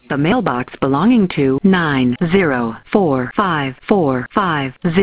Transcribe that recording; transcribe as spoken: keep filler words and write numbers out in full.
The mailbox belonging to nine zero four five four five zero